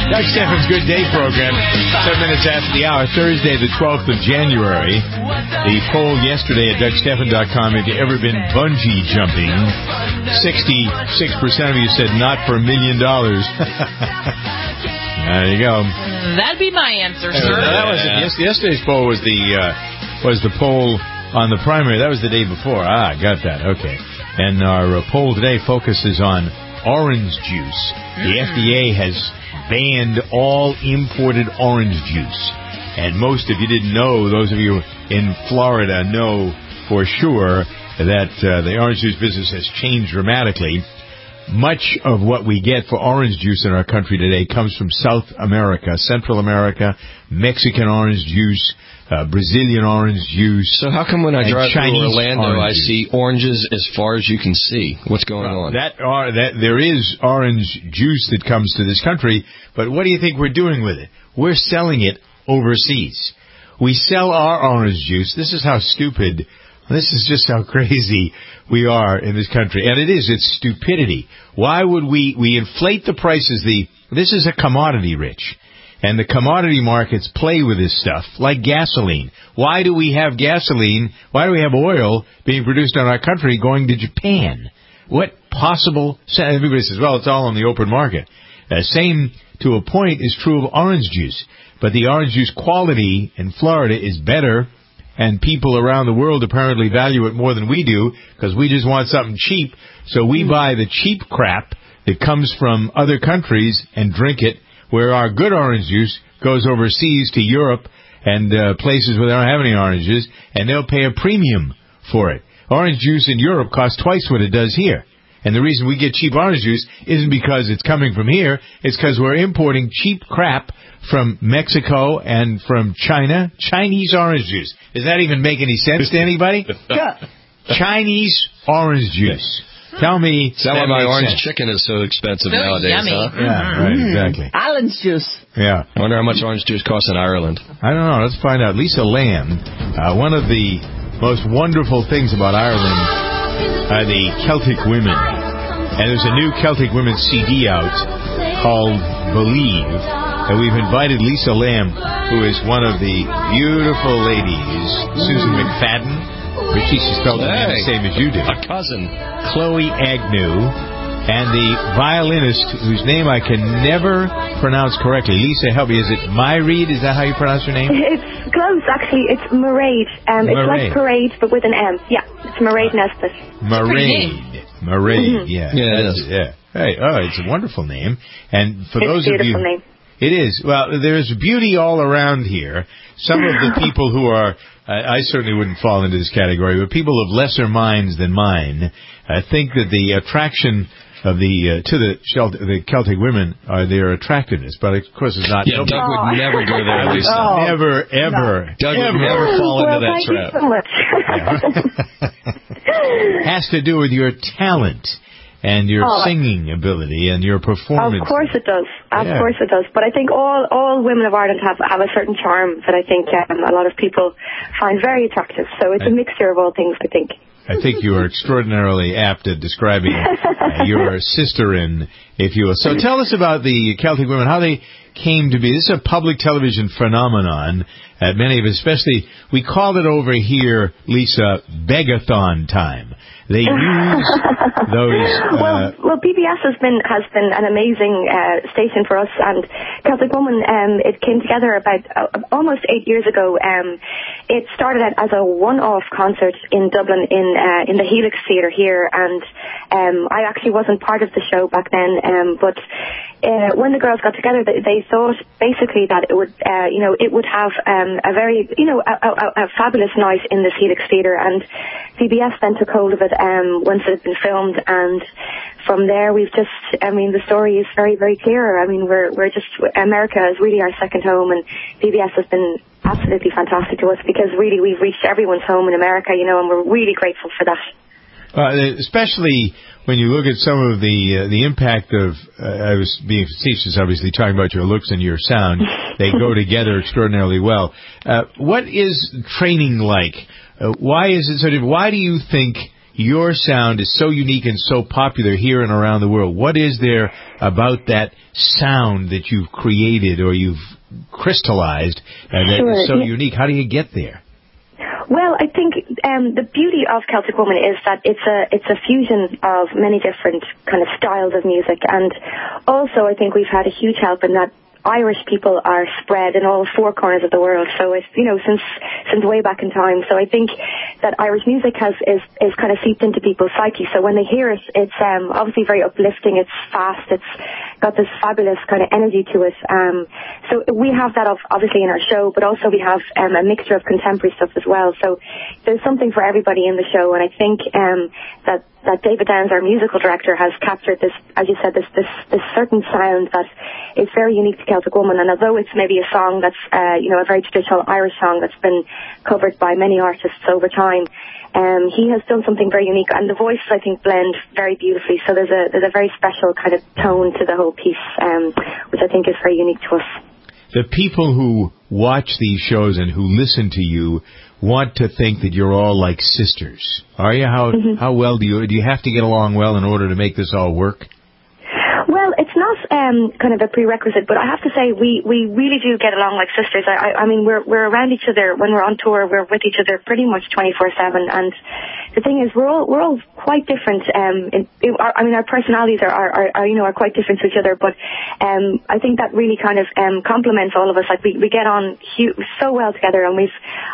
Doug Steffen's Good Day program, 7 minutes after the hour, Thursday, the 12th of January. The poll yesterday at DougSteffen.com, have you ever been bungee jumping? 66% of you said not for $1 million. There you go. That'd be my answer, sir. That was yesterday's poll was the poll on the primary. That was the day before. Got that. Okay. And our poll today focuses on orange juice. The FDA has banned all imported orange juice. And most of you didn't know, those of you in Florida know for sure that the orange juice business has changed dramatically. Much of what we get for orange juice in our country today comes from South America, Central America, Mexican orange juice, Brazilian orange juice. So how come when I drive through Orlando, I see oranges as far as you can see? What's going on? There is orange juice that comes to this country, but what do you think we're doing with it? We're selling it overseas. We sell our orange juice. This is how stupid, this is just how crazy we are in this country. And it's stupidity. Why would we inflate the prices? This is a commodity, Rich. And the commodity markets play with this stuff, like gasoline. Why do we have gasoline? Why do we have oil being produced in our country going to Japan? What possible... Everybody says, well, it's all on the open market. Same, to a point, is true of orange juice. But the orange juice quality in Florida is better, and people around the world apparently value it more than we do, because we just want something cheap. So we buy the cheap crap that comes from other countries and drink it, where our good orange juice goes overseas to Europe and places where they don't have any oranges, and they'll pay a premium for it. Orange juice in Europe costs twice what it does here. And the reason we get cheap orange juice isn't because it's coming from here. It's because we're importing cheap crap from Mexico and from China. Chinese orange juice. Does that even make any sense to anybody? Chinese orange juice. Tell me. Is that why my orange chicken is so expensive nowadays, yummy. huh? Yeah, right, exactly. Allen's juice. Yeah. I wonder how much orange juice costs in Ireland. I don't know. Let's find out. Lisa Lamb, one of the most wonderful things about Ireland are the Celtic women. And there's a new Celtic women CD out called Believe. And we've invited Lisa Lamb, who is one of the beautiful ladies, Susan McFadden. Richie, she spelled the name the same as you do. A cousin. Chloe Agnew, and the violinist whose name I can never pronounce correctly. Lisa, help me. Is it Myreed? Is that how you pronounce your name? It's close, actually. It's Mairead. It's like parade, but with an M. Yeah, it's Mairead Nesbitt. Mairead, yeah. Yeah. Hey, it's a wonderful name. And for those of you... It's a beautiful name. It is. Well, there's beauty all around here. Some of the people who are... I certainly wouldn't fall into this category, but people of lesser minds than mine think that the attraction of the Celtic women are their attractiveness, but of course it's not. Yeah, Doug would never go there, Lisa. Never, ever. No. Doug would never fall into that trap. Thank Has to do with your talent and your singing ability and your performance. Of course it does. Of course it does. But I think all women of Ireland have a certain charm that I think a lot of people find very attractive. So it's a mixture of all things, I think. I think you are extraordinarily apt at describing your sister-in, if you will. So tell us about the Celtic women, how they came to be. This is a public television phenomenon. Many of us, especially, we called it over here, Lisa, Begathon time. They use those... Well, PBS has been an amazing station for us, and Celtic Woman, it came together about almost 8 years ago. It started out as a one-off concert in Dublin in the Helix Theatre here, and I actually wasn't part of the show back then, but when the girls got together, they thought basically that it would have a very, a fabulous night in this Helix Theatre, and PBS then took hold of it once it had been filmed, and from there we've just, the story is very, very clear. We're just, America is really our second home, and PBS has been absolutely fantastic to us because really we've reached everyone's home in America, and we're really grateful for that. Especially when you look at some of the impact of, I was being facetious, obviously, talking about your looks and your sound. They go together extraordinarily well. What is training like? Why is it so different? Why do you think your sound is so unique and so popular here and around the world? What is there about that sound that you've created or you've crystallized that is so unique? How do you get there? Well, I think the beauty of Celtic Woman is that it's a fusion of many different kind of styles of music, and also I think we've had a huge help in that Irish people are spread in all four corners of the world. So it's, you know, since way back in time. So I think that Irish music is kind of seeped into people's psyche. So when they hear it, it's obviously very uplifting. It's fast. It's got this fabulous kind of energy to it. So we have that obviously in our show, but also we have a mixture of contemporary stuff as well. So there's something for everybody in the show, and I think that David Downs, our musical director, has captured this, as you said, this certain sound that is very unique to Celtic Woman. And although it's maybe a song that's, a very traditional Irish song that's been covered by many artists over time, he has done something very unique. And the voices, I think, blend very beautifully. So there's a very special kind of tone to the whole piece, which I think is very unique to us. The people who watch these shows and who listen to you want to think that you're all like sisters. Are you? How well do you have to get along well in order to make this all work? Well, it's not kind of a prerequisite, but I have to say we really do get along like sisters. I mean, we're around each other when we're on tour. We're with each other pretty much 24/7, and the thing is, we're all quite different. Our personalities are quite different to each other, but I think that really kind of complements all of us. Like we get on so well together, and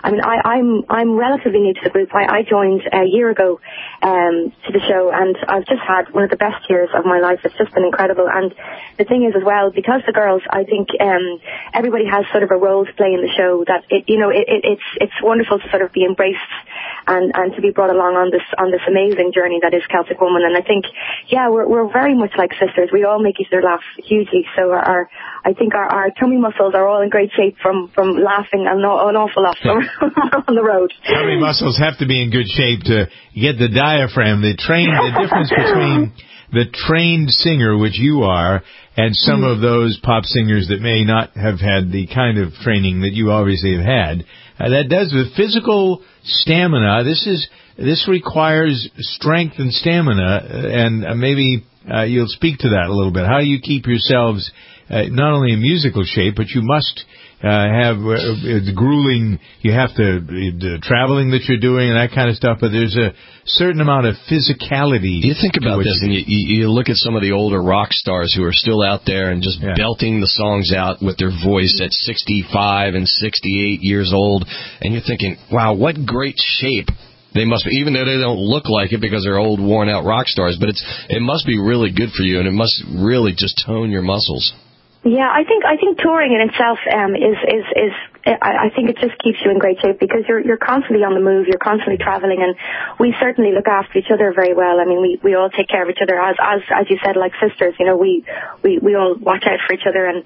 I'm relatively new to the group. I joined a year ago to the show, and I've just had one of the best years of my life. It's just been incredible. And the thing is as well, because the girls, I think everybody has sort of a role to play in the show, that it's wonderful to sort of be embraced and to be brought along on this amazing journey that is Celtic Woman. And I think, we're very much like sisters. We all make each other laugh hugely. So I think our tummy muscles are all in great shape from laughing an awful lot on the road. Tummy muscles have to be in good shape to get the diaphragm. The difference between the trained singer, which you are, and some of those pop singers that may not have had the kind of training that you obviously have had, that does with physical stamina. This requires strength and stamina, and maybe you'll speak to that a little bit. How do you keep yourselves not only in musical shape, but you must have the grueling, you have the traveling that you're doing and that kind of stuff, but there's a certain amount of physicality. You think about this, and you look at some of the older rock stars who are still out there and just belting the songs out with their voice at 65 and 68 years old, and you're thinking, wow, what great shape they must be, even though they don't look like it because they're old, worn-out rock stars, but it must be really good for you, and it must really just tone your muscles. Yeah, I think touring in itself is I think it just keeps you in great shape because you're constantly on the move, you're constantly traveling, and we certainly look after each other very well. I mean, we all take care of each other as you said, like sisters. You know, we all watch out for each other, and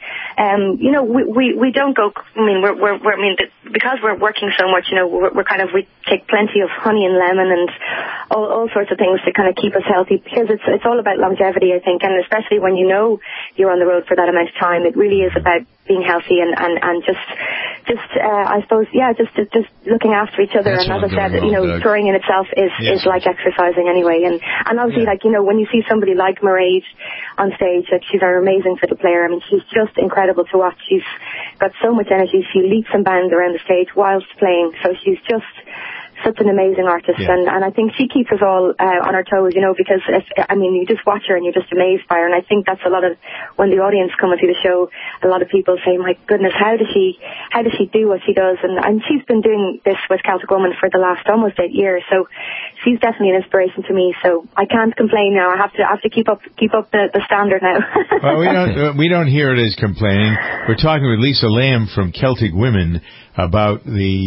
we don't go. I mean, because we're working so much. You know, we take plenty of honey and lemon and all sorts of things to kind of keep us healthy because it's all about longevity, I think, and especially when you know you're on the road for that amount of time, it really is about being healthy and just I suppose just looking after each other. That's, and as I said, touring in itself is like exercising anyway, and obviously when you see somebody like Mairead on stage, like she's our amazing fiddle player. I mean, she's just incredible to watch. She's got so much energy. She leaps and bounds around the stage whilst playing, so she's just such an amazing artist, and I think she keeps us all on our toes, because you just watch her and you're just amazed by her, and I think that's a lot of when the audience come and see the show, a lot of people say, my goodness, how does she do what she does, and she's been doing this with Celtic Woman for the last almost 8 years, so she's definitely an inspiration to me, so I can't complain now. I have to keep up the standard now. Well, we don't hear it as complaining. We're talking with Lisa Lamb from Celtic Women about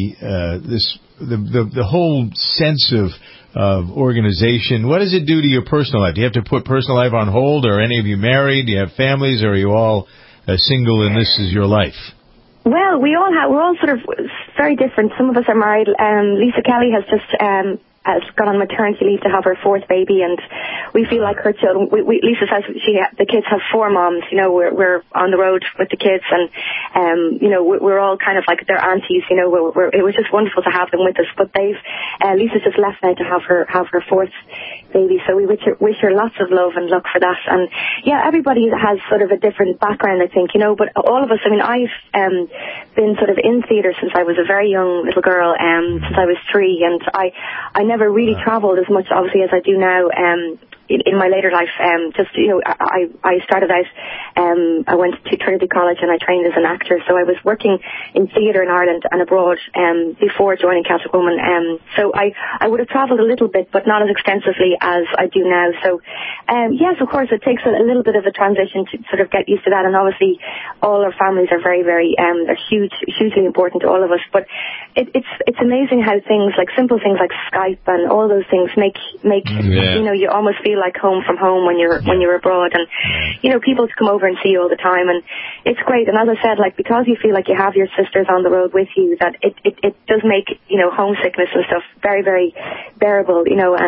the whole sense of organization. What does it do to your personal life? Do you have to put personal life on hold? Are any of you married? Do you have families? Or are you all single and this is your life? Well, we're all sort of very different. Some of us are married. Lisa Kelly has just has gone on maternity leave to have her fourth baby, and we feel like her children. Lisa says the kids have four moms. You know, we're on the road with the kids, and you know, we're all kind of like their aunties. You know, it was just wonderful to have them with us. But Lisa's just left now to have her fourth baby, so we wish her lots of love and luck for that. And yeah, everybody has sort of a different background, I think. You know, but all of us. I mean, I've been sort of in theatre since I was a very young little girl, since I was 3, and I never really travelled as much, obviously, as I do now. In my later life, just, you know, I started out, I went to Trinity College and I trained as an actor, so I was working in theatre in Ireland and abroad before joining Celtic Woman. So I would have travelled a little bit, but not as extensively as I do now. So, yes, of course, it takes a little bit of a transition to sort of get used to that, and obviously all our families are very, very, they're hugely important to all of us, but it's amazing how things, like simple things like Skype and all those things make you know, you almost feel like home from home when you're abroad, and you know, people come over and see you all the time, and it's great. And as I said, like, because you feel like you have your sisters on the road with you, that it does make, you know, homesickness and stuff very, very bearable, you know.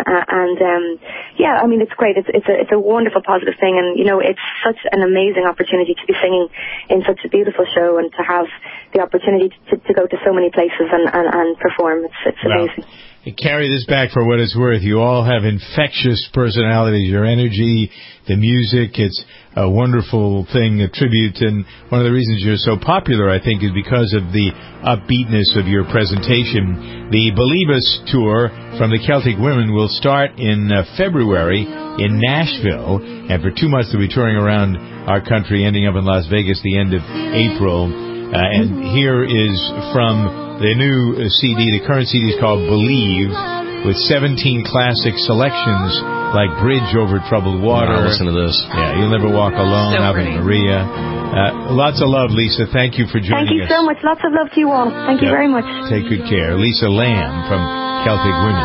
Yeah, I mean, it's great. It's a wonderful positive thing, and you know, it's such an amazing opportunity to be singing in such a beautiful show and to have the opportunity to go to so many places and perform. It's amazing. Carry this back for what it's worth. You all have infectious personalities. Your energy, the music, it's a wonderful thing, a tribute. And one of the reasons you're so popular, I think, is because of the upbeatness of your presentation. The Believe Us tour from the Celtic Women will start in February in Nashville. And for 2 months, they'll be touring around our country, ending up in Las Vegas the end of April. And here is from the new CD. The current CD is called Believe, with 17 classic selections like Bridge Over Troubled Water. Wow, listen to this. Yeah, You'll Never Walk Alone, So Ave Maria. Lots of love, Lisa. Thank you for joining us. Thank you so much. Lots of love to you all. Thank you very much. Take good care. Lisa Lamb from Celtic Women.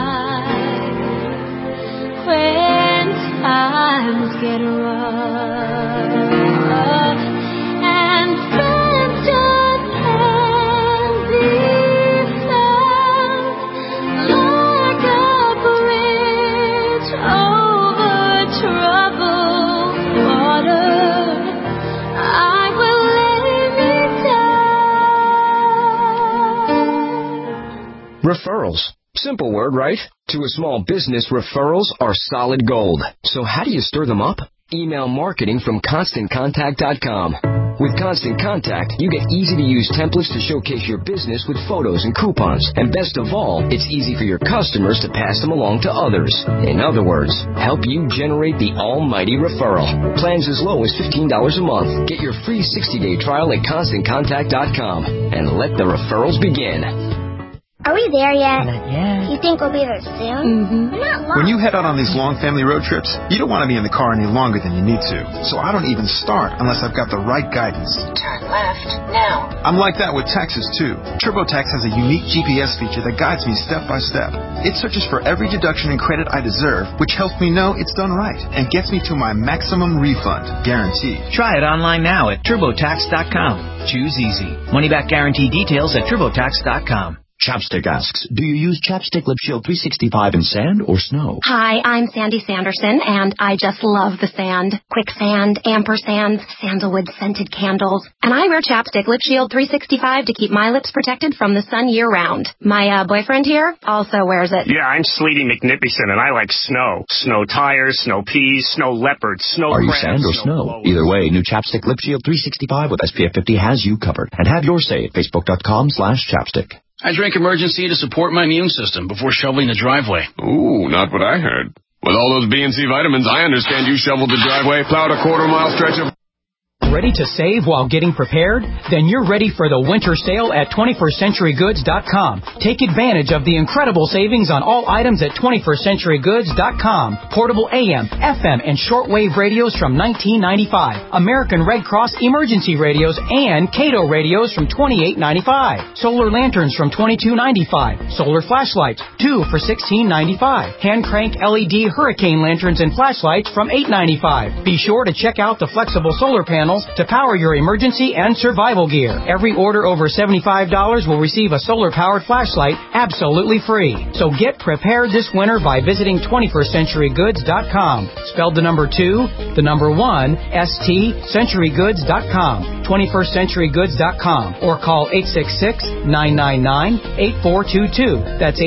When times get rough and friends just can't be found, like a bridge over troubled water, I will lay me down. Referrals. Simple word, right? To a small business, referrals are solid gold. So how do you stir them up? Email marketing from ConstantContact.com. With Constant Contact, you get easy-to-use templates to showcase your business with photos and coupons. And best of all, it's easy for your customers to pass them along to others. In other words, help you generate the almighty referral. Plans as low as $15 a month. Get your free 60-day trial at ConstantContact.com and let the referrals begin. Are we there yet? Not yet. You think we'll be there soon? We're not long. When you head out on these long family road trips, you don't want to be in the car any longer than you need to. So I don't even start unless I've got the right guidance. Turn left now. I'm like that with taxes, too. TurboTax has a unique GPS feature that guides me step by step. It searches for every deduction and credit I deserve, which helps me know it's done right and gets me to my maximum refund, guaranteed. Try it online now at TurboTax.com. Choose easy. Money back guarantee details at TurboTax.com. Chapstick asks, do you use Chapstick Lip Shield 365 in sand or snow? Hi, I'm Sandy Sanderson, and I just love the sand. Quicksand, ampersands, sandalwood scented candles. And I wear Chapstick Lip Shield 365 to keep my lips protected from the sun year-round. My boyfriend here also wears it. Yeah, I'm Sleety McNippyson, and I like snow. Snow tires, snow peas, snow leopards, snow Are you crabs, sand or snow? Either way, new Chapstick Lip Shield 365 with SPF 50 has you covered. And have your say at Facebook.com/chapstick. I drink Emergency to support my immune system before shoveling the driveway. Ooh, not what I heard. With all those B and C vitamins, I understand you shoveled the driveway, plowed a quarter-mile stretch of... Ready to save while getting prepared? Then you're ready for the winter sale at 21stCenturyGoods.com. Take advantage of the incredible savings on all items at 21stCenturyGoods.com. Portable AM, FM, and shortwave radios from $19.95. American Red Cross emergency radios and Cato radios from $28.95. Solar lanterns from $22.95. Solar flashlights, 2 for $16.95. Hand crank LED hurricane lanterns and flashlights from $8.95. Be sure to check out the flexible solar panels to power your emergency and survival gear. Every order over $75 will receive a solar-powered flashlight absolutely free. So get prepared this winter by visiting 21stCenturyGoods.com. Spelled the number 2, the number 1, STCenturygoods.com. 21stCenturygoods.com. Or call 866-999-8422. That's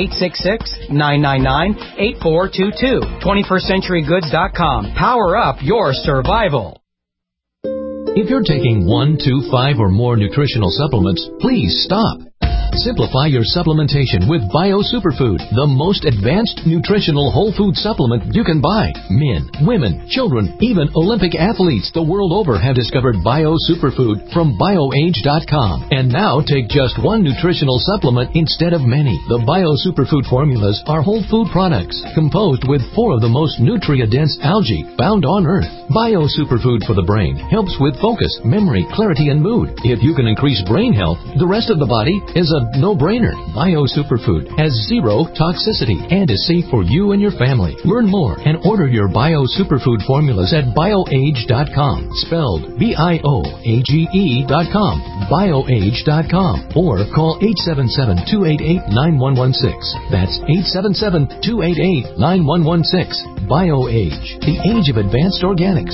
866-999-8422. 21stCenturygoods.com. Power up your survival. If you're taking 1, 2, 5, or more nutritional supplements, please stop. Simplify your supplementation with Bio Superfood, the most advanced nutritional whole food supplement you can buy. Men, women, children, even Olympic athletes the world over have discovered Bio Superfood from BioAge.com. And now take just one nutritional supplement instead of many. The Bio Superfood formulas are whole food products composed with 4 of the most nutrient-dense algae found on Earth. Bio Superfood for the brain helps with focus, memory, clarity, and mood. If you can increase brain health, the rest of the body is a no-brainer. Bio Superfood has 0 toxicity and is safe for you and your family. Learn more and order your Bio Superfood formulas at BioAge.com. Spelled BIOAGE.com. BioAge.com. Or call 877-288-9116. That's 877-288-9116. BioAge, the age of advanced organics.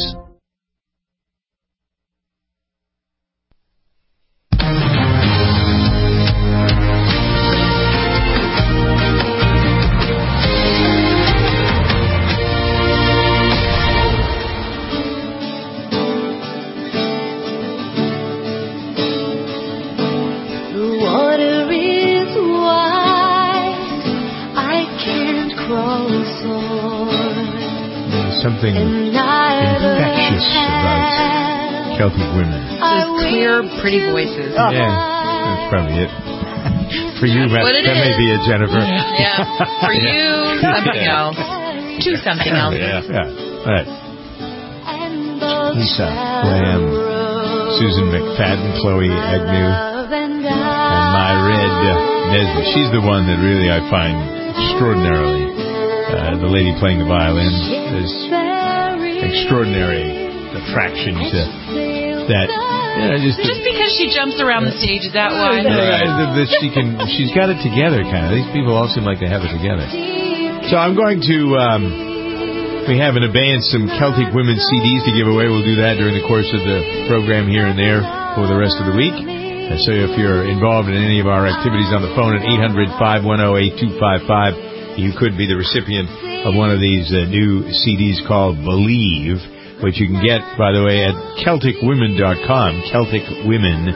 Something infectious about Celtic women. Those clear, pretty voices. Yeah, that's probably it. For you, that may be it, Jennifer. Yeah. For you, something else. To something else. Yeah. All right. Lisa Lamb, Susan McFadden, Chloe Agnew, and my red Nesbitt. She's the one that really I find extraordinarily. The lady playing the violin. There's extraordinary attraction to that. Just because she jumps around the stage, is that why? That she's got it together, kind of. These people all seem like they have it together. So I'm going to. We have in abeyance some Celtic women CDs to give away. We'll do that during the course of the program here and there for the rest of the week. So if you're involved in any of our activities on the phone at 800-510-8255. You could be the recipient of one of these new CDs called Believe, which you can get, by the way, at CelticWomen.com. Celtic Women,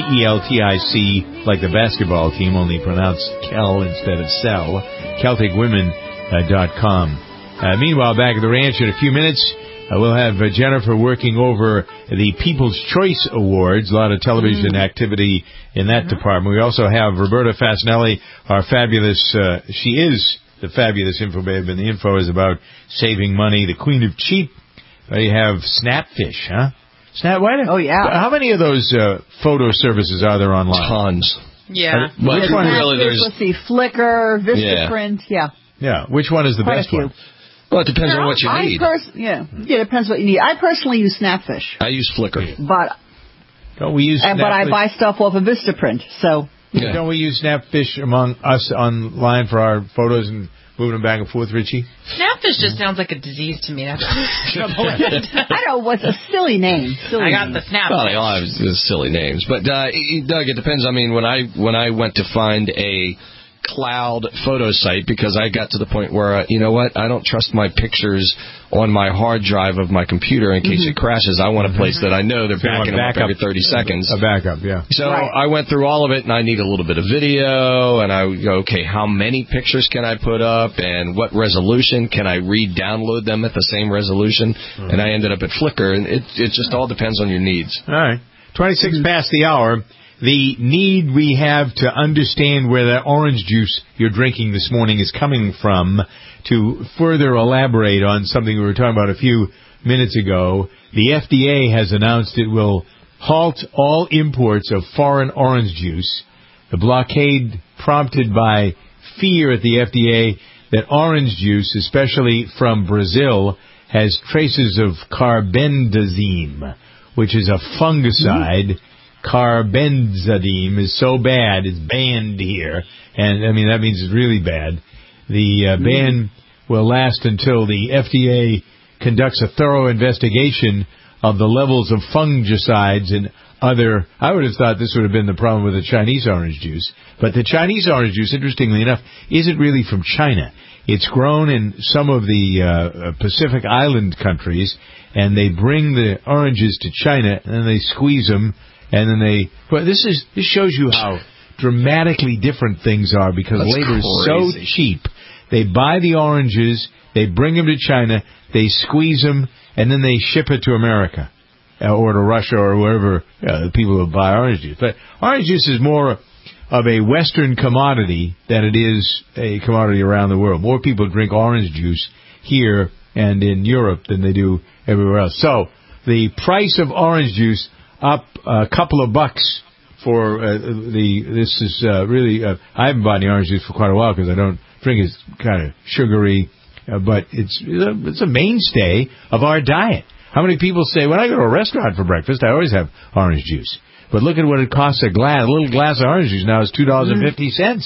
CELTIC, like the basketball team, only pronounced Kel instead of Cell. CelticWomen.com. Meanwhile, back at the ranch in a few minutes, we'll have Jennifer working over the People's Choice Awards. A lot of television activity in that department. We also have Roberta Fasinelli, our fabulous, she is the fabulous info babe, and the info is about saving money. The Queen of Cheap. You have Snapfish, huh? Oh, yeah. How many of those photo services are there online? Tons. Yeah. Which one really? Let's see, Flickr, Vistaprint, yeah. Yeah. Which one is the best one? Well, it depends on what you need. It depends what you need. I personally use Snapfish. I use Flickr. But don't we use Snapfish? But I buy stuff off of Vistaprint, so. Yeah. Don't we use Snapfish among us online for our photos and moving them back and forth, Richie? Snapfish just sounds like a disease to me. That's trouble with it. I don't know what's a silly name. I got the Snapfish. Well, they all have silly names. But, Doug, it depends. I mean, when I went to find a cloud photo site, because I got to the point where, you know what, I don't trust my pictures on my hard drive of my computer in case it crashes. I want a place that I know they're backing them up every 30 seconds. A backup, yeah. So I went through all of it, and I need a little bit of video, and I go, okay, how many pictures can I put up, and what resolution? Can I re-download them at the same resolution? And I ended up at Flickr, and it just all depends on your needs. All right. 26 past the hour. The need we have to understand where that orange juice you're drinking this morning is coming from, to further elaborate on something we were talking about a few minutes ago, the FDA has announced it will halt all imports of foreign orange juice. The blockade prompted by fear at the FDA that orange juice, especially from Brazil, has traces of carbendazime, which is a fungicide. Carbenzidine is so bad, it's banned here. And, I mean, that means it's really bad. The ban will last until the FDA conducts a thorough investigation of the levels of fungicides and other... I would have thought this would have been the problem with the Chinese orange juice. But the Chinese orange juice, interestingly enough, isn't really from China. It's grown in some of the Pacific Island countries, and they bring the oranges to China, and then they squeeze them, and then they... Well, this shows you how dramatically different things are, because labor is so cheap. They buy the oranges, they bring them to China, they squeeze them, and then they ship it to America or to Russia or wherever the people will buy orange juice. But orange juice is more of a Western commodity than it is a commodity around the world. More people drink orange juice here and in Europe than they do everywhere else. So the price of orange juice up a couple of bucks for this is really... I haven't bought any orange juice for quite a while because I don't drink it. It's kind of sugary, but it's a mainstay of our diet. How many people say, when I go to a restaurant for breakfast, I always have orange juice. But look at what it costs a little glass of orange juice now is $2.50.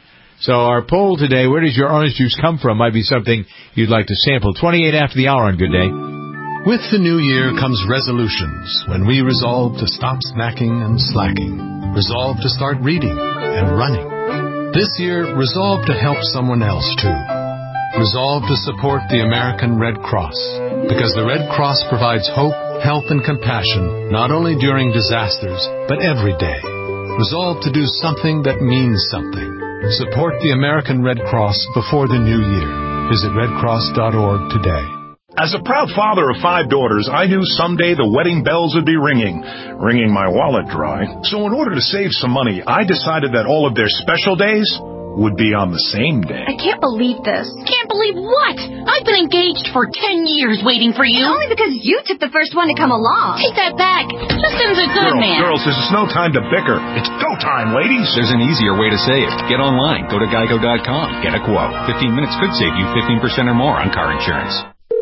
So our poll today, where does your orange juice come from, might be something you'd like to sample. 28 after the hour on Good Day. With the new year comes resolutions, when we resolve to stop snacking and slacking, resolve to start reading and running. This year, resolve to help someone else too. Resolve to support the American Red Cross, because the Red Cross provides hope, health, and compassion, not only during disasters, but every day. Resolve to do something that means something. Support the American Red Cross before the new year. Visit redcross.org today. As a proud father of 5 daughters, I knew someday the wedding bells would be ringing my wallet dry. So in order to save some money, I decided that all of their special days would be on the same day. I can't believe this. Can't believe what? I've been engaged for 10 years waiting for you. Only because you took the first one to come along. Take that back. Justin's a good man. Girls, this is no time to bicker. It's go time, ladies. There's an easier way to save. Get online. Go to geico.com. Get a quote. 15 minutes could save you 15% or more on car insurance.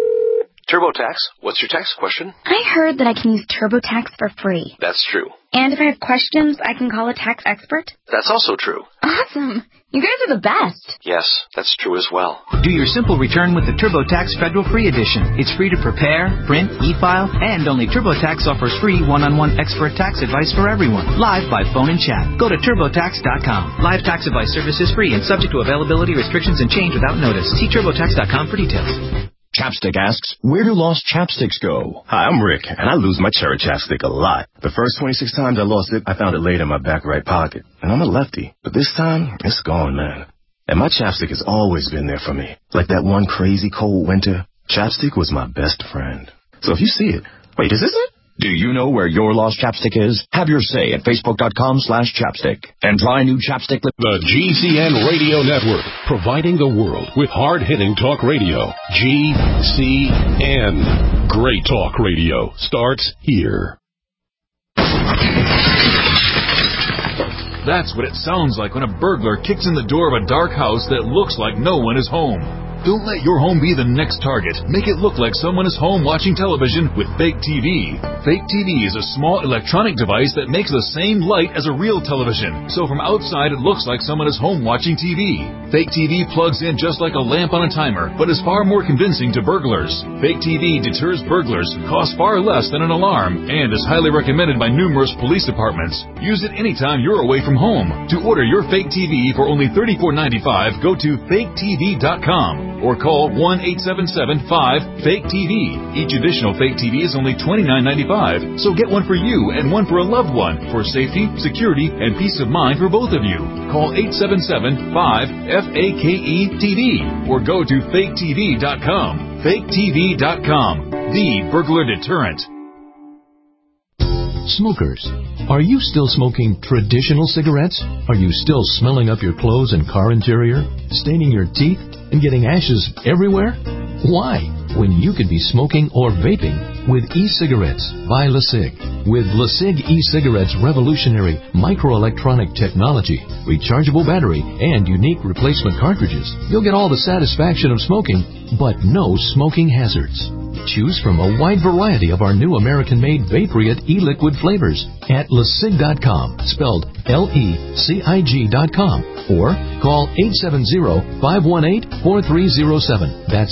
TurboTax, what's your tax question? I heard that I can use TurboTax for free. That's true. And if I have questions, I can call a tax expert? That's also true. Awesome. You guys are the best. Yes, that's true as well. Do your simple return with the TurboTax Federal Free Edition. It's free to prepare, print, e-file, and only TurboTax offers free one-on-one expert tax advice for everyone, live by phone and chat. Go to TurboTax.com. Live tax advice service is free and subject to availability, restrictions, and change without notice. See TurboTax.com for details. Chapstick asks, where do lost chapsticks go? Hi, I'm Rick, and I lose my cherry chapstick a lot. The first 26 times I lost it, I found it laid in my back right pocket. And I'm a lefty, but this time, it's gone, man. And my chapstick has always been there for me. Like that one crazy cold winter, chapstick was my best friend. So if you see it, wait, is this it? Do you know where your lost chapstick is? Have your say at Facebook.com/chapstick. And try new chapstick. The GCN Radio Network, providing the world with hard-hitting talk radio. GCN. Great talk radio starts here. That's what it sounds like when a burglar kicks in the door of a dark house that looks like no one is home. Don't let your home be the next target. Make it look like someone is home watching television with Fake TV. Fake TV is a small electronic device that makes the same light as a real television. So from outside, it looks like someone is home watching TV. Fake TV plugs in just like a lamp on a timer, but is far more convincing to burglars. Fake TV deters burglars, costs far less than an alarm, and is highly recommended by numerous police departments. Use it anytime you're away from home. To order your Fake TV for only $34.95, go to faketv.com. or call 1-877-5-FAKE-TV. Each additional Fake TV is only $29.95, so get one for you and one for a loved one for safety, security, and peace of mind for both of you. Call 877-5-FAKE-TV or go to faketv.com. faketv.com, the burglar deterrent. Smokers, are you still smoking traditional cigarettes? Are you still smelling up your clothes and car interior, staining your teeth, and getting ashes everywhere? Why? When you could be smoking or vaping with e-cigarettes by LeSig. With LeSig e-cigarettes' revolutionary microelectronic technology, rechargeable battery, and unique replacement cartridges, you'll get all the satisfaction of smoking, but no smoking hazards. Choose from a wide variety of our new American-made Vaporite e-liquid flavors at LeSig.com, spelled LECIG.com, or call 870-518-4307. That's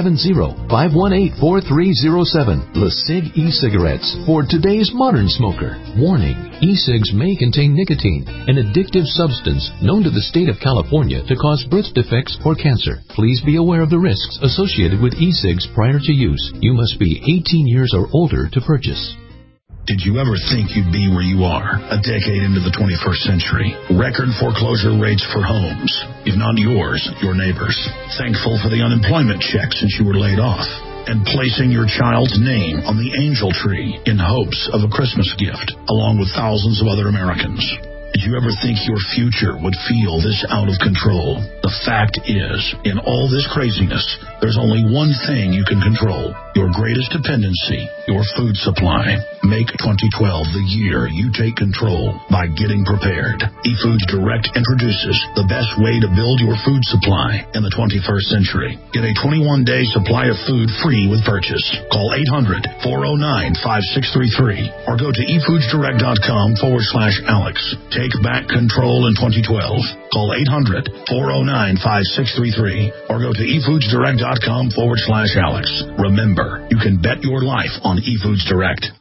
870-518-4307. LeSig e-cigarettes for today's modern smoker. Warning, e-cigs may contain nicotine, an addictive substance known to the state of California to cause birth defects or cancer. Please be aware of the risks associated with e-cigs prior to use. You must be 18 years or older to purchase. Did you ever think you'd be where you are a decade into the 21st century? Record foreclosure rates for homes. If not yours, your neighbors. Thankful for the unemployment check since you were laid off. And placing your child's name on the angel tree in hopes of a Christmas gift, along with thousands of other Americans. Did you ever think your future would feel this out of control? The fact is, in all this craziness, there's only one thing you can control. Your greatest dependency, your food supply. Make 2012 the year you take control by getting prepared. eFoods Direct introduces the best way to build your food supply in the 21st century. Get a 21-day supply of food free with purchase. Call 800-409-5633 or go to efoodsdirect.com/Alex. Take back control in 2012. Call 800-409-5633 or go to efoodsdirect.com/Alex. Remember, you can bet your life on eFoods Direct.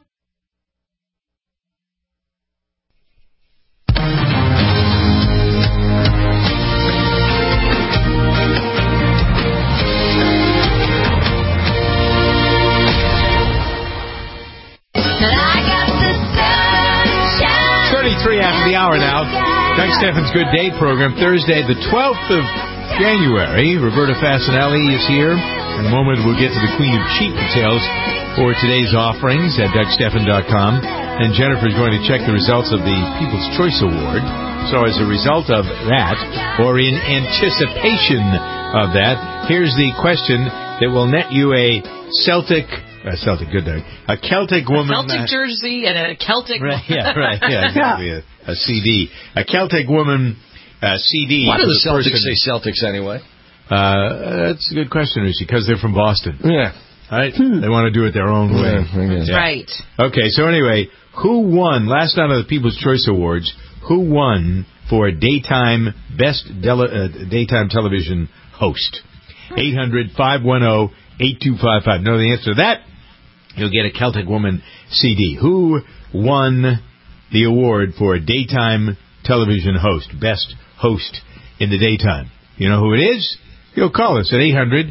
After the hour now. Doug Steffens' Good Day program, Thursday, the 12th of January. Roberta Fasanelli is here. In a moment, we'll get to the Queen of Cheap details for today's offerings at DougSteffen.com. And Jennifer's going to check the results of the People's Choice Award. So as a result of that, or in anticipation of that, here's the question that will net you a Celtic, good Doug. A Celtic woman. A Celtic jersey and a Celtic. Right, exactly. A CD. A Celtic woman CD. Why do the Celtics say Celtics anyway? That's a good question, Lucy, because they're from Boston. Yeah. Right? They want to do it their own way. Yeah. Right. Okay, so anyway, who won, last night of the People's Choice Awards, who won for daytime best daytime television host? 800-510-8255. Know the answer to that? You'll get a Celtic Woman CD. Who won the award for daytime television host, best host in the daytime? You know who it is? You'll call us at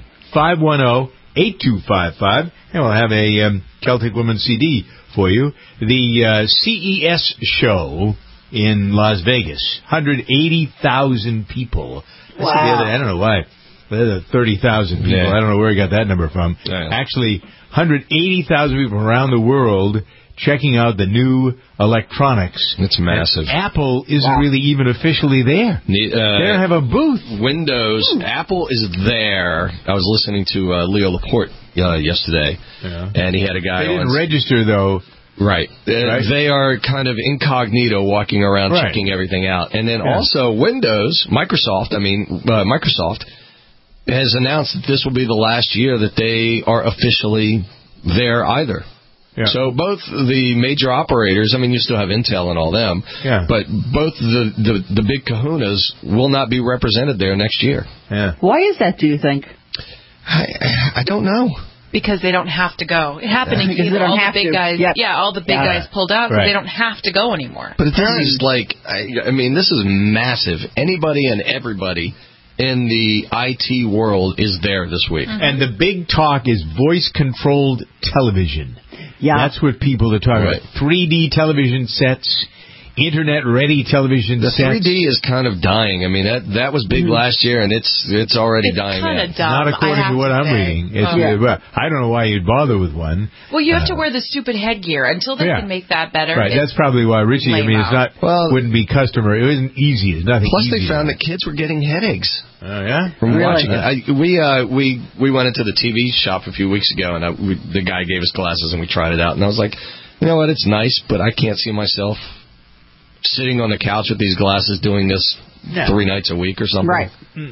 800-510-8255, and we'll have a Celtic Woman CD for you. The CES show in Las Vegas, 180,000 people. Wow. I don't know why. 30,000 people. Yeah. I don't know where he got that number from. Yeah. Actually, 180,000 people around the world checking out the new electronics. It's massive. And Apple isn't really even officially there. They don't have a booth. Windows. Apple is there. I was listening to Leo Laporte yesterday, and he had a guy. They didn't register, though. Right. They are kind of incognito walking around checking everything out. And then also Windows, Microsoft has announced that this will be the last year that they are officially there either. Yeah. So both the major operators, I mean, you still have Intel and all them, but both the big kahunas will not be represented there next year. Yeah. Why is that, do you think? I don't know. Because they don't have to go. It happened in Cable. All the big guys, all the big guys pulled out because they don't have to go anymore. But this is like, I mean, this is massive. Anybody and everybody in the IT world is there this week. Mm-hmm. And the big talk is voice-controlled television. Yeah. That's what people are talking about. 3D television sets, internet-ready television sets. The 3D is kind of dying. I mean, that was big last year, and it's already dying. It's kind Not of dumb. according to what I'm reading. I don't know why you'd bother with one. Well, you have to wear the stupid headgear until they can make that better. Right, that's probably why Richie. I mean, it's not wouldn't be customer. It isn't easy. There's nothing. Plus, they found that kids were getting headaches. Oh yeah, from watching it. We went into the TV shop a few weeks ago, and the guy gave us glasses, and we tried it out, and I was like, you know what, it's nice, but I can't see myself sitting on the couch with these glasses doing this 3 nights a week or something. Right.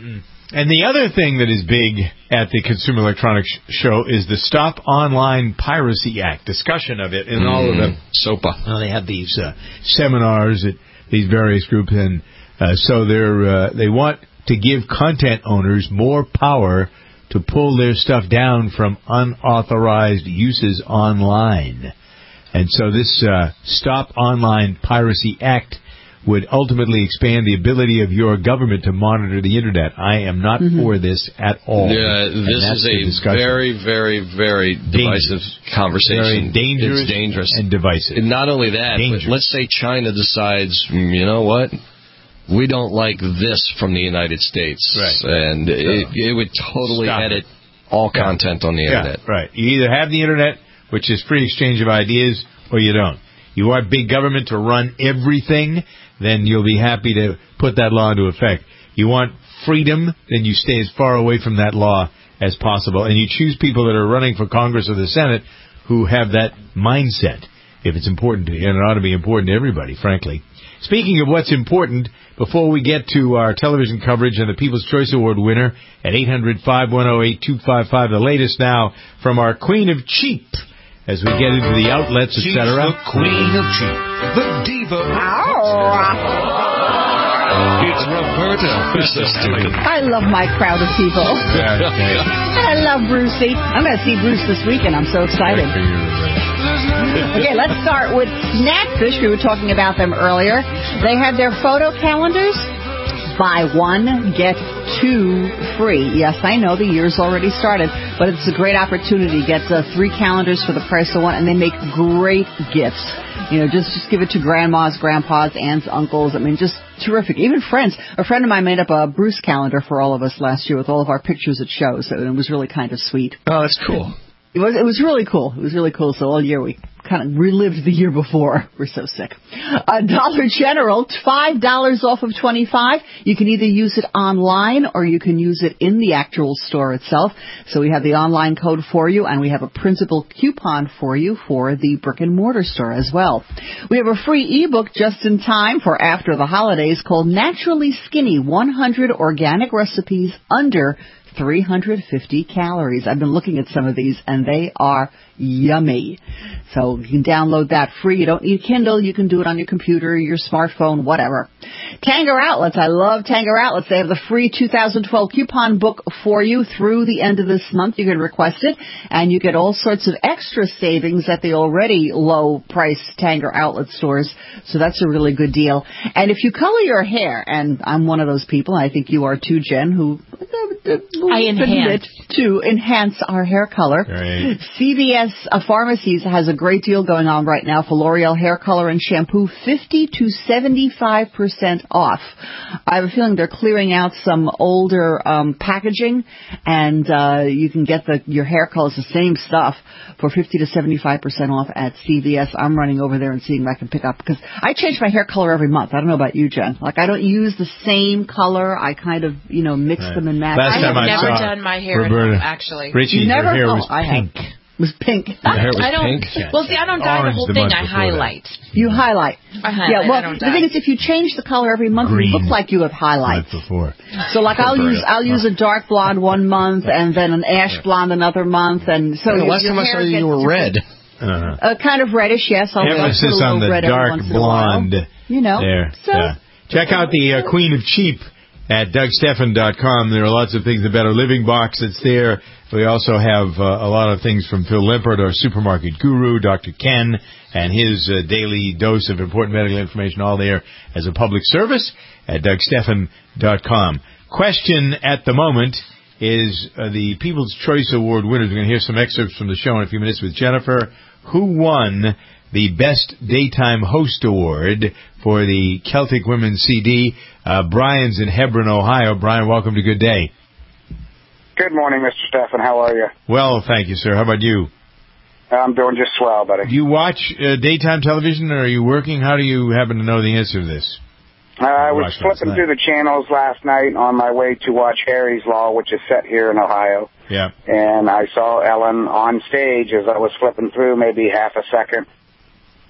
And the other thing that is big at the Consumer Electronics Show is the Stop Online Piracy Act, discussion of it in all of them. SOPA. Well, they have these seminars at these various groups, and so they want to give content owners more power to pull their stuff down from unauthorized uses online. And so this Stop Online Piracy Act would ultimately expand the ability of your government to monitor the Internet. I am not for this at all. Yeah, this is a very, very, very divisive conversation. Very dangerous, it's dangerous and divisive. And not only that, but let's say China decides, you know what? We don't like this from the United States. Right. And it would totally edit all content on the Internet. Yeah, right. You either have the Internet, which is free exchange of ideas, or you don't. You want big government to run everything, then you'll be happy to put that law into effect. You want freedom, then you stay as far away from that law as possible. And you choose people that are running for Congress or the Senate who have that mindset, if it's important to you. And it ought to be important to everybody, frankly. Speaking of what's important, before we get to our television coverage and the People's Choice Award winner at 800-510-8255, the latest now from our Queen of Cheap, as we get into the outlets, etc. She's the Queen of Cheap, the diva. It's Roberta. So stupid. I love my crowd of people. I love Brucey. I'm going to see Bruce this weekend. I'm so excited. Okay, let's start with Snackfish. We were talking about them earlier. They have their photo calendars. Buy one, get two free. Yes, I know the year's already started, but it's a great opportunity. Get 3 calendars for the price of one, and they make great gifts. You know, just give it to grandmas, grandpas, aunts, uncles. I mean, just terrific. Even friends. A friend of mine made up a Bruce calendar for all of us last year with all of our pictures at shows, and it was really kind of sweet. Oh, that's cool. It was really cool. It was really cool. So all year we kind of relived the year before. We're so sick. Dollar General, $5 off of $25. You can either use it online or you can use it in the actual store itself. So we have the online code for you, and we have a principal coupon for you for the brick and mortar store as well. We have a free ebook just in time for after the holidays called Naturally Skinny, 100 Organic Recipes Under 350 calories. I've been looking at some of these, and they are yummy. So you can download that free. You don't need Kindle. You can do it on your computer, your smartphone, whatever. Tanger Outlets. I love Tanger Outlets. They have the free 2012 coupon book for you through the end of this month. You can request it, and you get all sorts of extra savings at the already low-priced Tanger Outlet stores. So that's a really good deal. And if you color your hair, and I'm one of those people, I think you are too, Jen, who I enhance to enhance our hair color. Right. CVS Pharmacies has a great deal going on right now for L'Oreal hair color and shampoo, 50 to 75% off. I have a feeling they're clearing out some older packaging, and you can get your hair colors, the same stuff, for 50 to 75% off at CVS. I'm running over there and seeing if I can pick up, because I change my hair color every month. I don't know about you, Jen. Like, I don't use the same color. I kind of, mix them and match. I have never done my hair Roberta, actually. Richie, your hair was pink. It was pink. Your hair was pink? Well, see, I don't dye the whole thing. I highlight. You highlight. I highlight. Yeah, well, I don't the thing is, if you change the color every month, it looks like you have highlights. Before. So, like, I'll use a dark blonde one month and then an ash blonde another month, and so last time I saw you were red. Kind of reddish, yes. I'll emphasis on the dark blonde. There. So, check out the Queen of Cheap at DougStephan.com. There are lots of things. The Better Living Box that's there. We also have a lot of things from Phil Limpert, our supermarket guru, Dr. Ken, and his daily dose of important medical information, all there as a public service at DougStephan.com. Question at the moment is the People's Choice Award winners. We're going to hear some excerpts from the show in a few minutes with Jennifer. Who won the Best Daytime Host Award for the Celtic Women CD? Brian's in Hebron, Ohio. Brian, welcome to Good Day. Good morning, Mr. Stephan. How are you? Well, thank you, sir. How about you? I'm doing just swell, buddy. Do you watch daytime television, or are you working? How do you happen to know the answer to this? I was flipping through the channels last night on my way to watch Harry's Law, which is set here in Ohio. Yeah. And I saw Ellen on stage as I was flipping through, maybe half a second.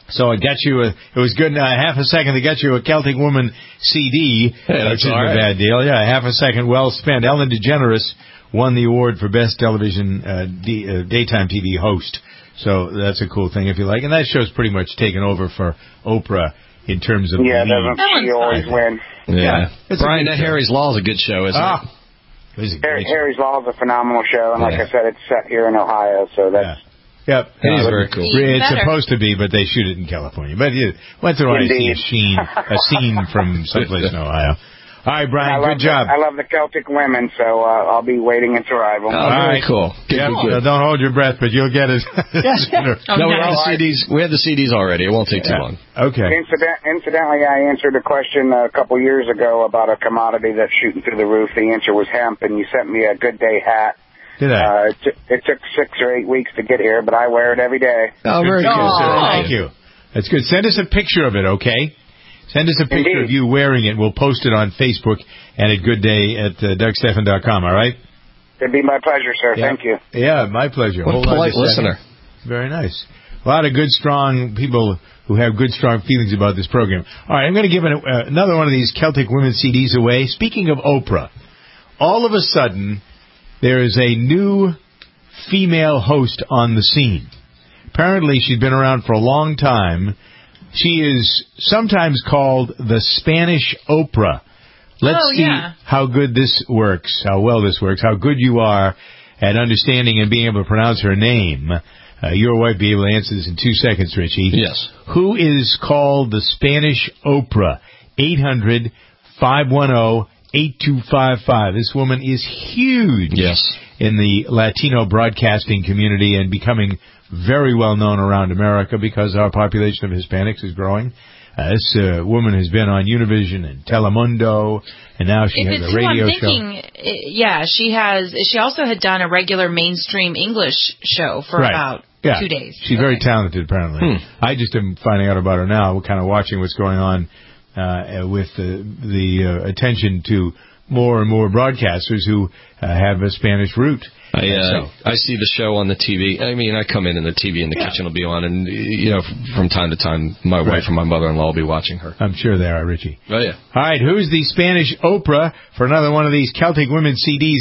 So it got you it was good, half a second to get you a Celtic Woman CD, which isn't a bad deal. Yeah, half a second well spent. Ellen DeGeneres won the award for Best Television Daytime TV Host. So that's a cool thing if you like. And that show's pretty much taken over for Oprah in terms of... Yeah, doesn't she always win? Yeah. Brian, that Harry's Law is a good show, isn't it? Harry's Law is a phenomenal show, and like I said, it's set here in Ohio, so that's... Yep. It is very cool. It's supposed to be, but they shoot it in California. But once in a while you see a scene from someplace in Ohio. All right, Brian, good job. I love the Celtic Women, so I'll be waiting at Arrival. Oh, very cool. Good. Don't hold your breath, but you'll get it. No, we have the CDs already. It won't take too long. Okay. Incidentally, I answered a question a couple years ago about a commodity that's shooting through the roof. The answer was hemp, and you sent me a Good Day hat. Did I? It took 6 or 8 weeks to get here, but I wear it every day. Oh, very good. Thank you. That's good. Send us a picture of it, okay? Send us a picture of you wearing it. We'll post it on Facebook and at Goodday at DougStephan.com, all right? It'd be my pleasure, sir. Yeah. Thank you. Yeah, my pleasure. What a polite listener. Very nice. A lot of good, strong people who have good, strong feelings about this program. All right, I'm going to give another one of these Celtic Women CDs away. Speaking of Oprah, all of a sudden, there is a new female host on the scene. Apparently, she's been around for a long time. She is sometimes called the Spanish Oprah. Let's see how good this works, how well this works, how good you are at understanding and being able to pronounce her name. Your wife be able to answer this in 2 seconds, Richie. Yes. Who is called the Spanish Oprah? 800-510-8255. This woman is huge in the Latino broadcasting community and becoming very well known around America because our population of Hispanics is growing. This woman has been on Univision and Telemundo, and now she has a radio show. She has. She also had done a regular mainstream English show for about 2 days. She's very talented, apparently. I just am finding out about her now. We're kind of watching what's going on with the attention to more and more broadcasters who have a Spanish root. I see the show on the TV. I mean, I come in and the TV in the kitchen will be on, and, from time to time, my wife and my mother-in-law will be watching her. I'm sure they are, Richie. Oh, yeah. All right, who's the Spanish Oprah for another one of these Celtic Women CDs?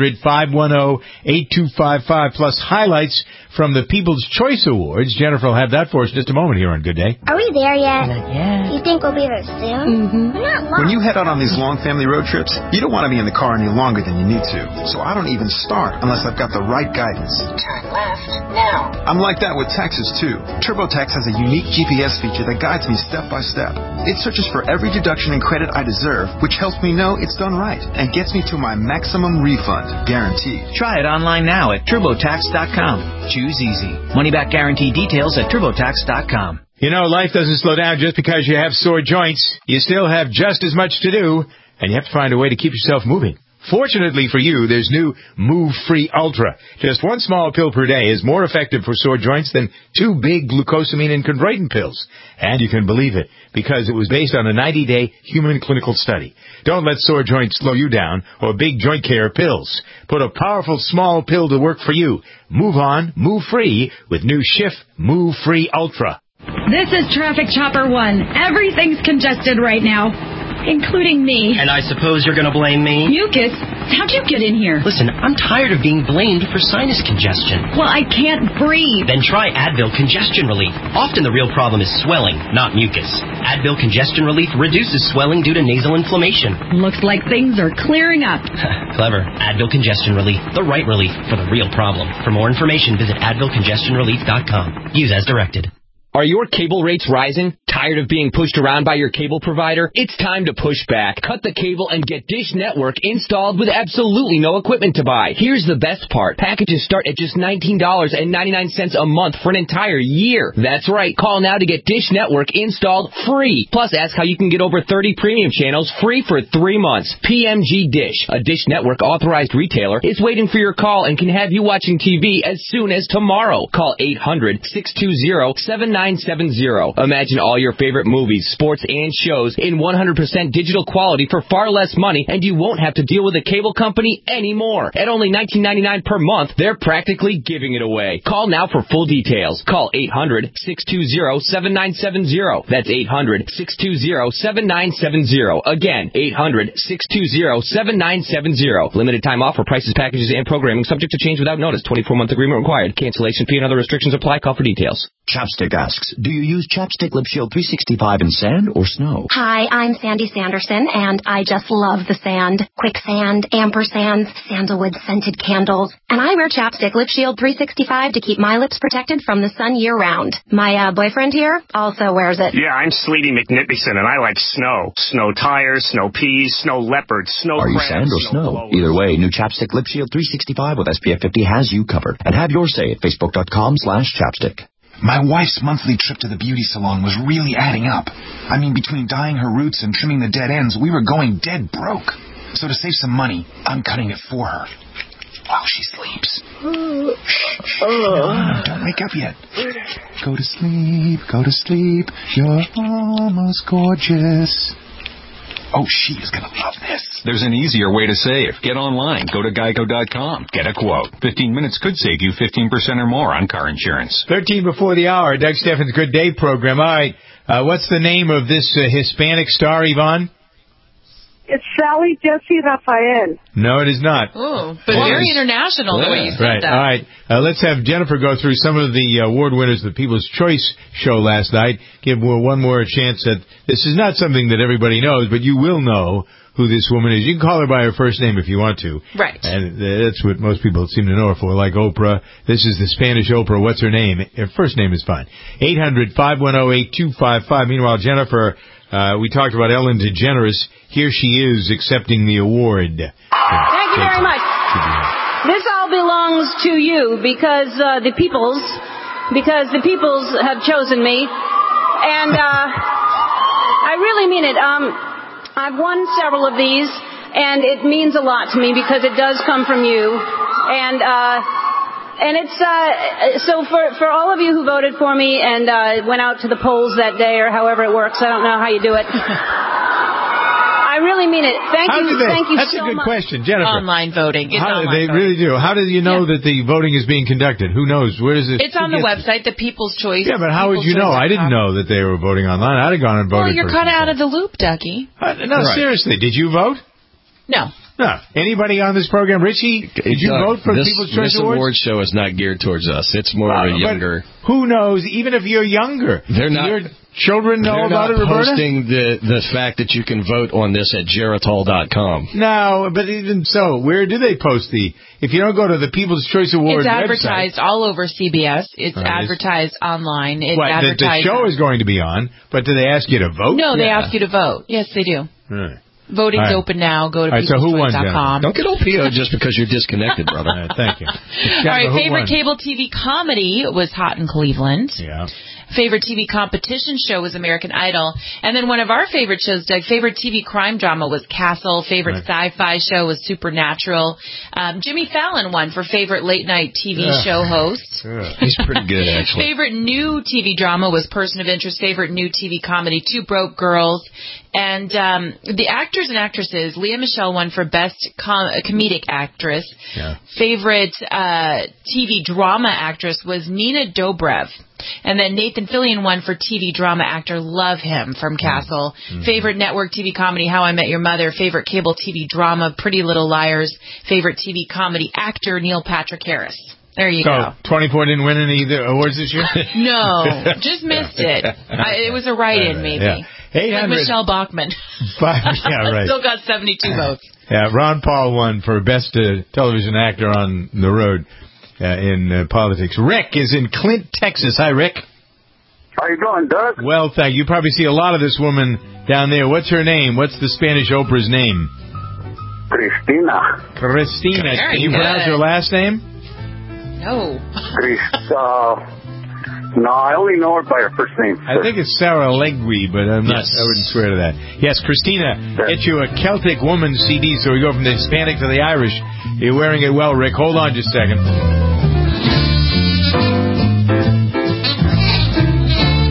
800-510-8255, plus highlights from the People's Choice Awards. Jennifer will have that for us in just a moment here on Good Day. Are we there yet? Not yet. Do you think we'll be there soon? Not long. When you head out on these long family road trips, you don't want to be in the car any longer than you need to. So I don't even start unless I've got the right guidance. Turn left now. I'm like that with taxes, too. TurboTax has a unique GPS feature that guides me step by step. It searches for every deduction and credit I deserve, which helps me know it's done right and gets me to my maximum refund, guaranteed. Try it online now at TurboTax.com. Choose easy. Money back guarantee details at TurboTax.com. Life doesn't slow down just because you have sore joints. You still have just as much to do, and you have to find a way to keep yourself moving. Fortunately for you, there's new Move Free Ultra. Just one small pill per day is more effective for sore joints than 2 big glucosamine and chondroitin pills. And you can believe it, because it was based on a 90-day human clinical study. Don't let sore joints slow you down or big joint care pills. Put a powerful small pill to work for you. Move on, move free with new Schiff Move Free Ultra. This is Traffic Chopper 1. Everything's congested right now, including me. And I suppose you're going to blame me? Mucus? How'd you get in here? Listen, I'm tired of being blamed for sinus congestion. Well, I can't breathe. Then try Advil Congestion Relief. Often the real problem is swelling, not mucus. Advil Congestion Relief reduces swelling due to nasal inflammation. Looks like things are clearing up. Clever. Advil Congestion Relief. The right relief for the real problem. For more information, visit AdvilCongestionRelief.com. Use as directed. Are your cable rates rising? Tired of being pushed around by your cable provider? It's time to push back. Cut the cable and get Dish Network installed with absolutely no equipment to buy. Here's the best part. Packages start at just $19.99 a month for an entire year. That's right. Call now to get Dish Network installed free. Plus, ask how you can get over 30 premium channels free for 3 months. PMG Dish, a Dish Network authorized retailer, is waiting for your call and can have you watching TV as soon as tomorrow. Call 800-620-7999 7970. Imagine all your favorite movies, sports, and shows in 100% digital quality for far less money, and you won't have to deal with a cable company anymore. At only $19.99 per month, they're practically giving it away. Call now for full details. Call 800-620-7970. That's 800-620-7970. Again, 800-620-7970. Limited time offer. Prices, packages, and programming subject to change without notice. 24-month agreement required. Cancellation fee and other restrictions apply. Call for details. Chapstick asks, do you use Chapstick Lip Shield 365 in sand or snow? Hi, I'm Sandy Sanderson, and I just love the sand. Quicksand, ampersands, sandalwood scented candles. And I wear Chapstick Lip Shield 365 to keep my lips protected from the sun year-round. My boyfriend here also wears it. Yeah, I'm Sleety McNippison, and I like snow. Snow tires, snow peas, snow leopards, snow Are you crabs, sand or snow? Either way, new Chapstick Lip Shield 365 with SPF 50 has you covered. And have your say at Facebook.com/chapstick. My wife's monthly trip to the beauty salon was really adding up. I mean, between dyeing her roots and trimming the dead ends, we were going dead broke. So to save some money, I'm cutting it for her. While she sleeps. No, don't wake up yet. Go to sleep, you're almost gorgeous. Oh, she's gonna love this. There's an easier way to save. Get online. Go to Geico.com. Get a quote. 15 minutes could save you 15% or more on car insurance. 13 before the hour. Doug Steffens' Good Day program. All right. What's the name of this Hispanic star, Yvonne? It's Sally Jesse Raphael. No, it is not. Oh, but very international the way you said that. All right. Let's have Jennifer go through some of the award winners of the People's Choice show last night. Give one more chance that this is not something that everybody knows, but you will know who this woman is. You can call her by her first name if you want to. Right. And that's what most people seem to know her for, like Oprah. This is the Spanish Oprah. What's her name? Her first name is fine. 800-510-8255. Meanwhile, Jennifer, we talked about Ellen DeGeneres. Here she is accepting the award. Thank you very much. This all belongs to you because the peoples have chosen me. And I really mean it. I've won several of these, and it means a lot to me because it does come from you. And it's so for all of you who voted for me and went out to the polls that day or however it works, I don't know how you do it. I really mean it. Thank you so much. That's a good question, Jennifer. Online voting. It's online they voting. really do. How do you know that the voting is being conducted? Who knows? Where is it? It's on the website, the People's Choice. Yeah, but how would you know? I didn't know that they were voting online. I'd have gone and voted. Well, you're kind of out of the loop, Dougie. No, seriously. Did you vote? No. No. Anybody on this program? Richie, did you vote for People's Choice Awards? This award show is not geared towards us. It's more of a younger. Who knows? Even if you're younger. They're not. Your children know about it, Roberta? They're not posting the fact that you can vote on this at Geritol.com. No, but even so, where do they post if you don't go to the People's Choice Awards It's advertised website, all over CBS. It's advertised online. It's advertised. The show is going to be on, but do they ask you to vote? No, they ask you to vote. Yes, they do. Right. Voting's open now. Go to peopleschoice.com. Don't get all PO just because you're disconnected, brother. Thank you. All right, favorite cable TV comedy was Hot in Cleveland. Yeah. Favorite TV competition show was American Idol. And then one of our favorite shows, Doug, favorite TV crime drama was Castle. Favorite sci-fi show was Supernatural. Jimmy Fallon won for favorite late-night TV show host. He's pretty good, actually. Favorite new TV drama was Person of Interest. Favorite new TV comedy, Two Broke Girls. And the actors and actresses, Lea Michele won for Best Comedic Actress. Yeah. Favorite TV drama actress was Nina Dobrev. And then Nathan Fillion won for TV drama actor. Love him from Castle. Mm-hmm. Favorite network TV comedy, How I Met Your Mother. Favorite cable TV drama, Pretty Little Liars. Favorite TV comedy actor, Neil Patrick Harris. There you go. 24 didn't win any awards this year? No, just missed it. It was a write-in, maybe. Yeah. 800. Like Michelle Bachmann. Yeah, right. Still got 72 votes. Yeah, Ron Paul won for Best Television Actor on the Road in politics. Rick is in Clint, Texas. Hi, Rick. How you doing, Doug? Well, thank you. You probably see a lot of this woman down there. What's her name? What's the Spanish Oprah's name? Cristina. Cristina. Can you pronounce her last name? No. No, I only know her by her first name. I think it's Sarah Legui, but I'm not. I wouldn't swear to that. Yes, Christina, get you a Celtic Woman CD, so we go from the Hispanic to the Irish. You're wearing it well, Rick. Hold on just a second.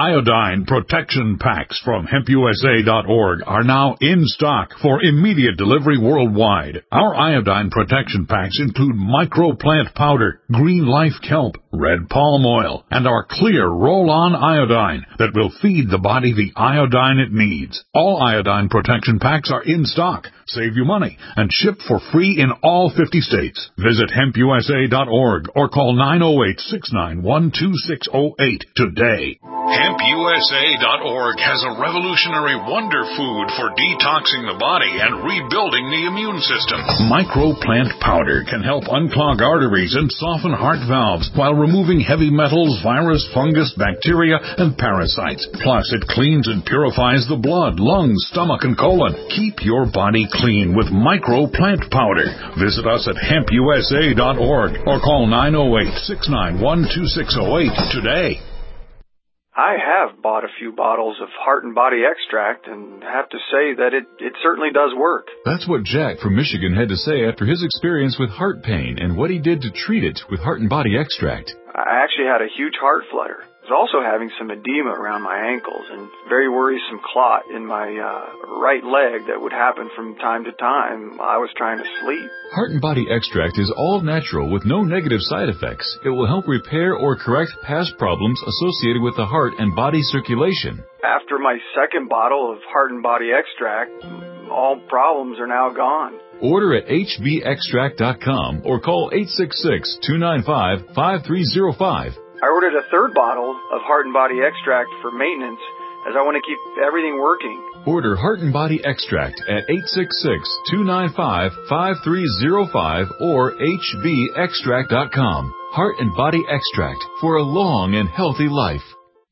Iodine Protection Packs from HempUSA.org are now in stock for immediate delivery worldwide. Our iodine protection packs include microplant powder, green life kelp, red palm oil, and our clear roll-on iodine that will feed the body the iodine it needs. All iodine protection packs are in stock, save you money, and ship for free in all 50 states. Visit HempUSA.org or call 908-691-2608 today. HempUSA.org has a revolutionary wonder food for detoxing the body and rebuilding the immune system. Microplant powder can help unclog arteries and soften heart valves while removing heavy metals, virus, fungus, bacteria, and parasites. Plus, it cleans and purifies the blood, lungs, stomach, and colon. Keep your body clean with Microplant powder. Visit us at HempUSA.org or call 908-691-2608 today. I have bought a few bottles of Heart and Body Extract and have to say that it certainly does work. That's what Jack from Michigan had to say after his experience with heart pain and what he did to treat it with Heart and Body Extract. I actually had a huge heart flutter. I was also having some edema around my ankles and very worrisome clot in my right leg that would happen from time to time. I was trying to sleep. Heart and Body Extract is all natural with no negative side effects. It will help repair or correct past problems associated with the heart and body circulation. After my second bottle of Heart and Body Extract, all problems are now gone. Order at hbextract.com or call 866-295-5305. I ordered a third bottle of Heart and Body Extract for maintenance as I want to keep everything working. Order Heart and Body Extract at 866-295-5305 or hbextract.com. Heart and Body Extract for a long and healthy life.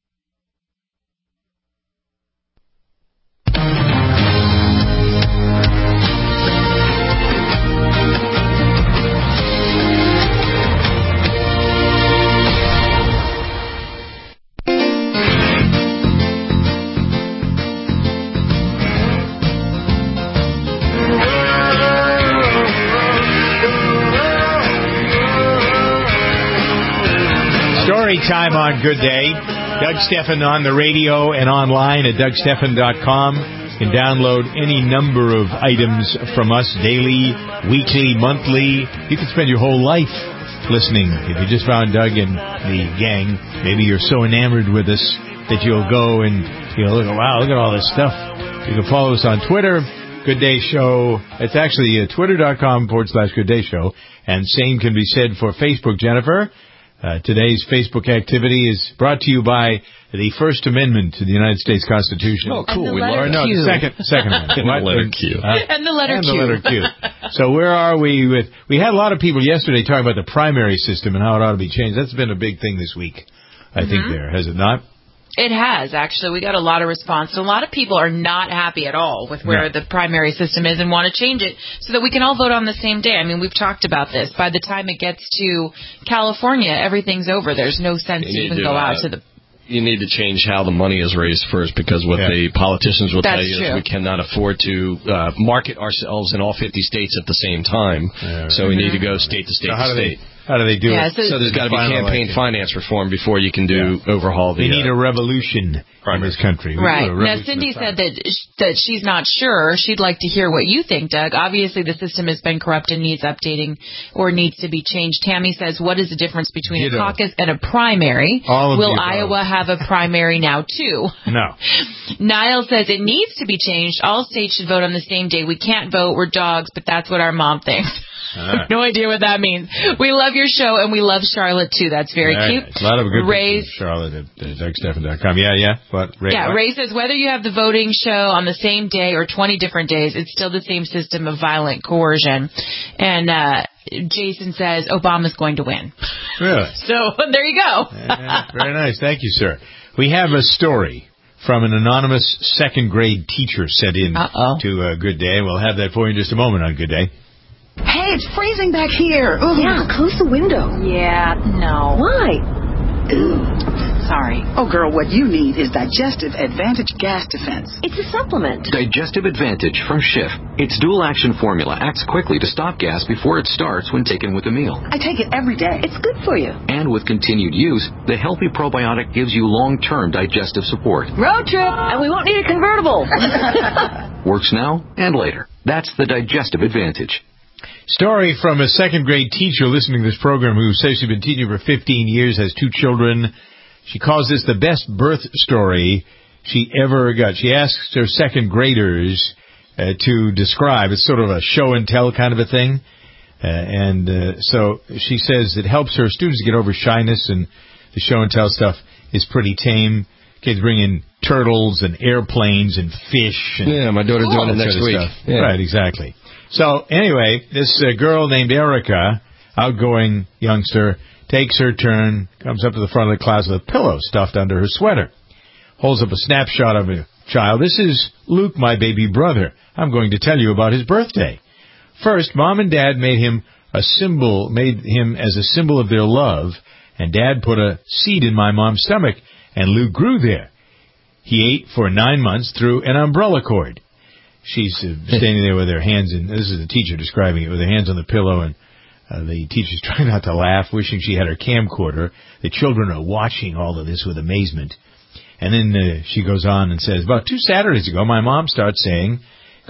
Time on Good Day. Doug Stephan on the radio and online at DougStephan.com. You can download any number of items from us daily, weekly, monthly. You can spend your whole life listening. If you just found Doug and the gang, maybe you're so enamored with us that you'll go and look at all this stuff. You can follow us on Twitter, Good Day Show. It's actually twitter.com/Good Day Show. And same can be said for Facebook, Jennifer. Today's Facebook activity is brought to you by the First Amendment to the United States Constitution. Oh, cool. We learned the second one. And the letter Q. And the letter Q. And the letter Q. So where are we with... We had a lot of people yesterday talking about the primary system and how it ought to be changed. That's been a big thing this week, I think, there. Has it not? It has, actually. We got a lot of response. So a lot of people are not happy at all with where the primary system is and want to change it so that we can all vote on the same day. I mean, we've talked about this. By the time it gets to California, everything's over. There's no sense to even go out to the... You need to change how the money is raised first, because what the politicians will tell you is we cannot afford to market ourselves in all 50 states at the same time. So we need to go state to state to state. How do they do it? So there's got to be campaign finance reform before you can do overhaul the... We need a revolution in this country. Right. Now, Cindy said that she's not sure. She'd like to hear what you think, Doug. Obviously, the system has been corrupt and needs updating or needs to be changed. Tammy says, what is the difference between a caucus and a primary? Will Iowa have a primary now, too? No. Niall says it needs to be changed. All states should vote on the same day. We can't vote. We're dogs, but that's what our mom thinks. No idea what that means. We love your show, and we love Charlotte, too. That's very cute. A lot of good pictures of Charlotte at DougStephan.com. What? Ray says, whether you have the voting show on the same day or 20 different days, it's still the same system of violent coercion. And Jason says, Obama's going to win. Really? So, there you go. Very nice. Thank you, sir. We have a story from an anonymous second-grade teacher sent in to Good Day. We'll have that for you in just a moment on Good Day. Hey, it's freezing back here. Ooh. Yeah, close the window. Yeah, no. Why? sorry. Oh, girl, what you need is Digestive Advantage Gas Defense. It's a supplement. Digestive Advantage from Schiff. Its dual-action formula acts quickly to stop gas before it starts when taken with a meal. I take it every day. It's good for you. And with continued use, the Healthy Probiotic gives you long-term digestive support. Road trip, and we won't need a convertible. Works now and later. That's the Digestive Advantage. Story from a second-grade teacher listening to this program who says she's been teaching for 15 years, has 2 children. She calls this the best birth story she ever got. She asks her second graders to describe. It's sort of a show-and-tell kind of a thing. So she says it helps her students get over shyness, and the show-and-tell stuff is pretty tame. Kids bring in turtles and airplanes and fish. And yeah, my daughter's doing it next week. Yeah. Right, exactly. So, anyway, this girl named Erica, outgoing youngster, takes her turn, comes up to the front of the class with a pillow stuffed under her sweater, holds up a snapshot of a child. This is Luke, my baby brother. I'm going to tell you about his birthday. First, Mom and Dad made him as a symbol of their love, and Dad put a seed in my mom's stomach, and Luke grew there. He ate for 9 months through an umbrella cord. She's standing there with her hands in, this is the teacher describing it, with her hands on the pillow, and the teacher's trying not to laugh, wishing she had her camcorder. The children are watching all of this with amazement. And then she goes on and says, about 2 Saturdays ago, my mom starts saying,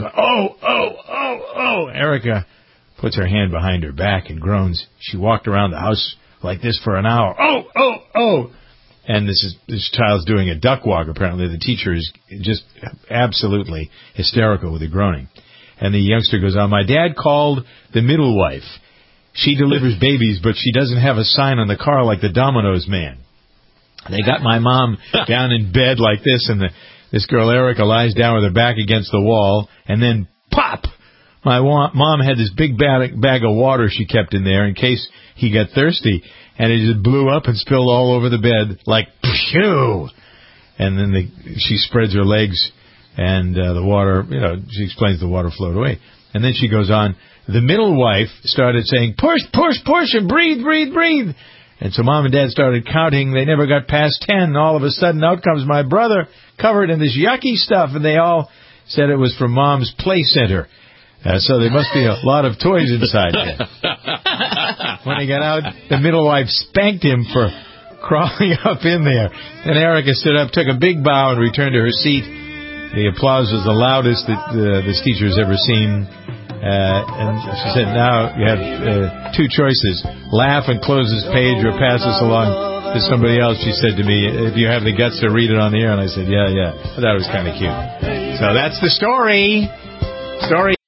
oh. Erica puts her hand behind her back and groans. She walked around the house like this for an hour. Oh. And this child's doing a duck walk, apparently. The teacher is just absolutely hysterical with the groaning. And the youngster goes on, my dad called the middle wife. She delivers babies, but she doesn't have a sign on the car like the Domino's man. They got my mom down in bed like this, and this girl Erica lies down with her back against the wall, and then pop! My mom had this big bag of water she kept in there in case he got thirsty, and it just blew up and spilled all over the bed like phew. And then she spreads her legs, and the water, she explains the water flowed away. And then she goes on, the middle wife started saying, push, and breathe. And so Mom and Dad started counting. They never got past 10. All of a sudden, out comes my brother, covered in this yucky stuff, and they all said it was from Mom's play center. So there must be a lot of toys inside there. When he got out, the middle wife spanked him for crawling up in there. And Erica stood up, took a big bow, and returned to her seat. The applause was the loudest that this teacher has ever seen. And she said, now you have 2 choices. Laugh and close this page or pass this along to somebody else. She said to me, if you have the guts to read it on the air. And I said, yeah. I thought it was kind of cute. So that's the story.